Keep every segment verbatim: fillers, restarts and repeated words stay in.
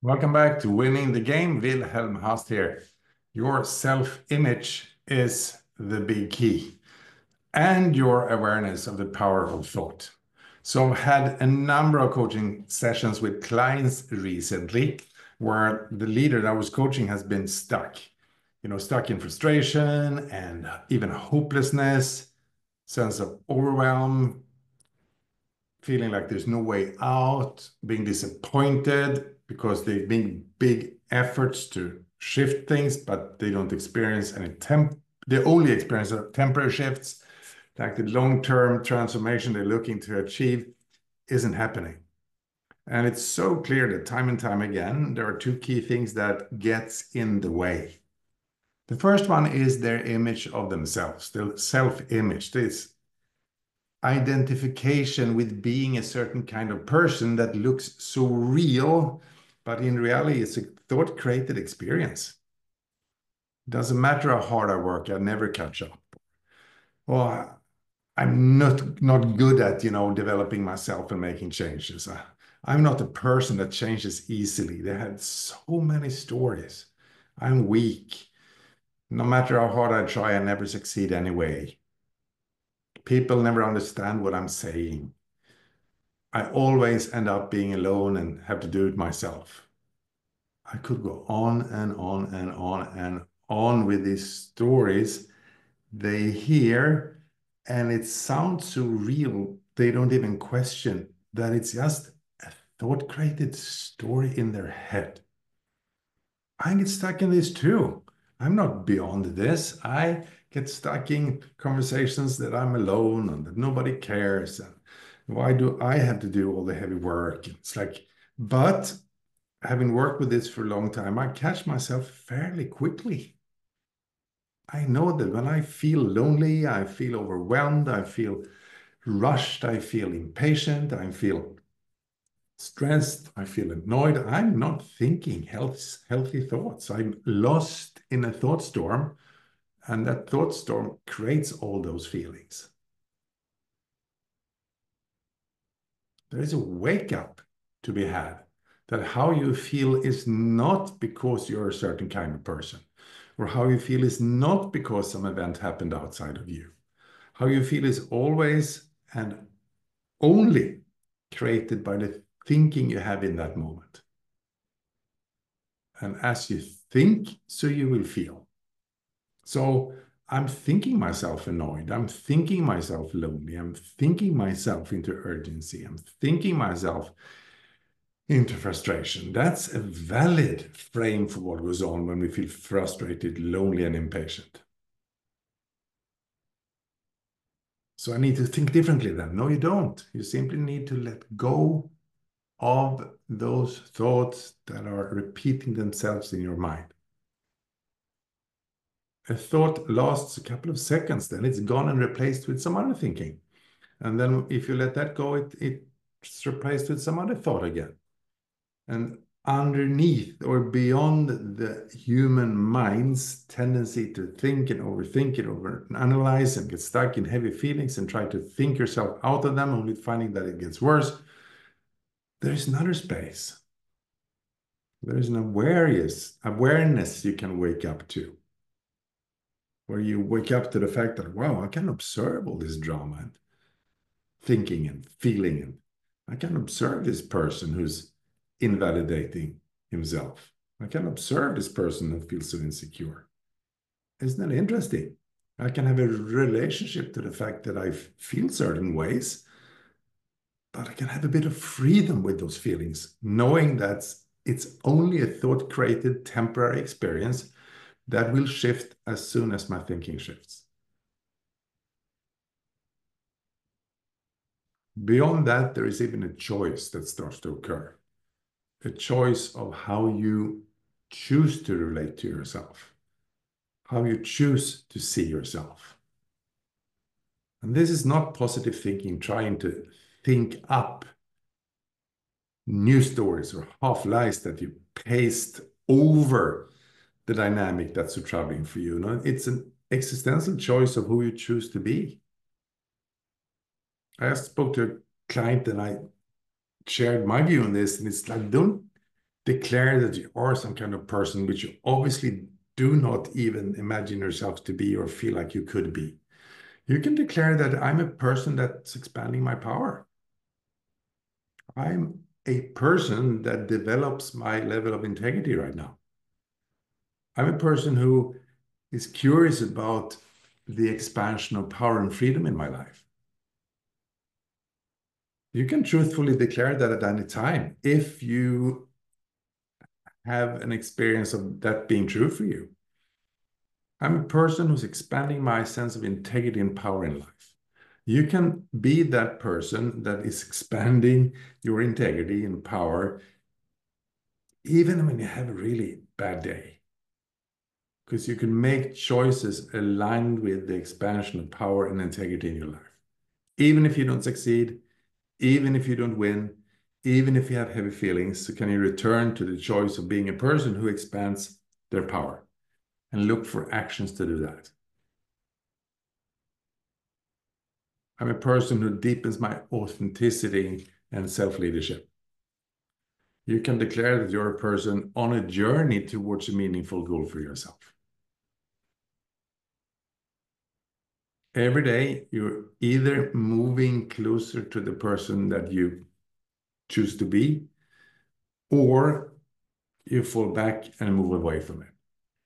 Welcome back to Winning the Game. Wilhelm Haast here. Your self-image is the big key, and your awareness of the power of thought. So I've had a number of coaching sessions with clients recently where the leader that I was coaching has been stuck, you know, stuck in frustration and even hopelessness, sense of overwhelm, feeling like there's no way out, being disappointed because they've made big efforts to shift things, but they don't experience any temp. They only experience temporary shifts, like the long-term transformation they're looking to achieve isn't happening. And it's so clear that time and time again, there are two key things that gets in the way. The first one is their image of themselves, their self-image. This identification with being a certain kind of person that looks so real, but in reality, it's a thought-created experience. Doesn't matter how hard I work, I never catch up. Well, I'm not not good at, you know, developing myself and making changes. I, I'm not a person that changes easily. They had so many stories. I'm weak. No matter how hard I try, I never succeed anyway. People never understand what I'm saying. I always end up being alone and have to do it myself. I could go on and on and on and on with these stories they hear, and it sounds so real, they don't even question that it's just a thought created story in their head. I get stuck in this too. I'm not beyond this. I get stuck in conversations that I'm alone and that nobody cares. And why do I have to do all the heavy work? It's like, but having worked with this for a long time, I catch myself fairly quickly. I know that when I feel lonely, I feel overwhelmed, I feel rushed, I feel impatient, I feel stressed, I feel annoyed. I'm not thinking health, healthy thoughts. I'm lost in a thought storm, and that thought storm creates all those feelings. There is a wake up to be had that how you feel is not because you're a certain kind of person, or how you feel is not because some event happened outside of you. How you feel is always and only created by the thinking you have in that moment. And as you think, so you will feel. So I'm thinking myself annoyed. I'm thinking myself lonely. I'm thinking myself into urgency. I'm thinking myself into frustration. That's a valid frame for what goes on when we feel frustrated, lonely, and impatient. So I need to think differently then. No, you don't. You simply need to let go of those thoughts that are repeating themselves in your mind. A thought lasts a couple of seconds, then it's gone and replaced with some other thinking. And then if you let that go, it, it's replaced with some other thought again. And underneath or beyond the human mind's tendency to think and overthink it, over analyze and get stuck in heavy feelings and try to think yourself out of them, only finding that it gets worse, there's another space. There's an awareness, awareness you can wake up to, where you wake up to the fact that, wow, I can observe all this drama and thinking and feeling, and I can observe this person who's invalidating himself. I can observe this person who feels so insecure. Isn't that interesting? I can have a relationship to the fact that I feel certain ways, but I can have a bit of freedom with those feelings, knowing that it's only a thought-created temporary experience that will shift as soon as my thinking shifts. Beyond that, there is even a choice that starts to occur. A choice of how you choose to relate to yourself, how you choose to see yourself. And this is not positive thinking, trying to think up new stories or half lies that you paste over the dynamic that's so troubling for you. No, it's an existential choice of who you choose to be. I spoke to a client and I shared my view on this, and it's like, don't declare that you are some kind of person which you obviously do not even imagine yourself to be or feel like you could be. You can declare that I'm a person that's expanding my power. I'm a person that develops my level of integrity right now. I'm a person who is curious about the expansion of power and freedom in my life. You can truthfully declare that at any time if you have an experience of that being true for you. I'm a person who's expanding my sense of integrity and power in life. You can be that person that is expanding your integrity and power even when you have a really bad day, because you can make choices aligned with the expansion of power and integrity in your life. Even if you don't succeed, even if you don't win, even if you have heavy feelings, so can you return to the choice of being a person who expands their power and look for actions to do that. I'm a person who deepens my authenticity and self-leadership. You can declare that you're a person on a journey towards a meaningful goal for yourself. Every day, you're either moving closer to the person that you choose to be, or you fall back and move away from it.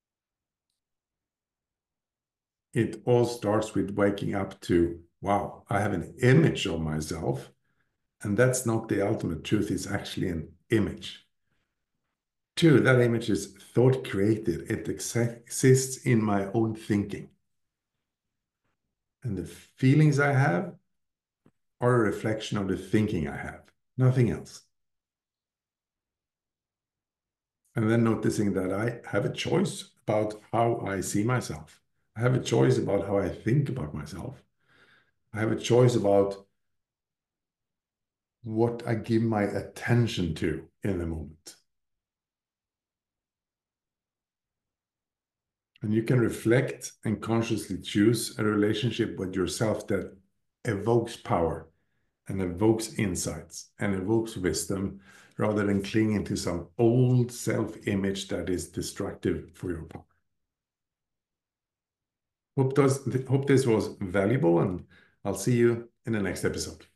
It all starts with waking up to, wow, I have an image of myself, and that's not the ultimate truth. It's actually an image. Two, that image is thought created. It exists in my own thinking. And the feelings I have are a reflection of the thinking I have, nothing else. And then noticing that I have a choice about how I see myself. I have a choice about how I think about myself. I have a choice about what I give my attention to in the moment. And you can reflect and consciously choose a relationship with yourself that evokes power and evokes insights and evokes wisdom, rather than clinging to some old self-image that is destructive for your power. Hope, does, hope this was valuable, and I'll see you in the next episode.